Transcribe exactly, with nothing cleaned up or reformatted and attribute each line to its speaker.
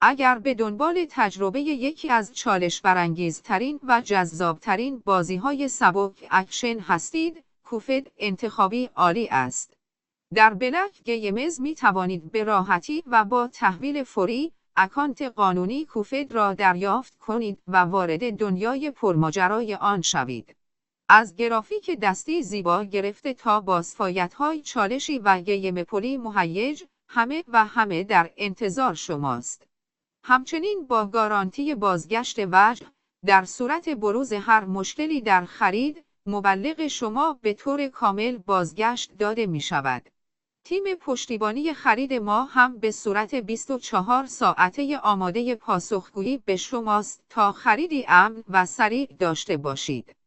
Speaker 1: اگر به دنبال تجربه یکی از چالش برانگیزترین و جذابترین بازی‌های سبک اکشن هستید، کوفید انتخابی عالی است. در بلک گیمز می توانید به راحتی و با تحویل فوری اکانت قانونی کوفید را دریافت کنید و وارد دنیای پرماجرای آن شوید. از گرافیک دستی زیبا گرفته تا بازفایت‌های چالشی و گیم پلی مهیج، همه و همه در انتظار شماست. همچنین با گارانتی بازگشت وجه، در صورت بروز هر مشکلی در خرید، مبلغ شما به طور کامل بازگشت داده می شود. تیم پشتیبانی خرید ما هم به صورت بیست و چهار ساعته آماده پاسخگویی به شماست تا خریدی امن و سریع داشته باشید.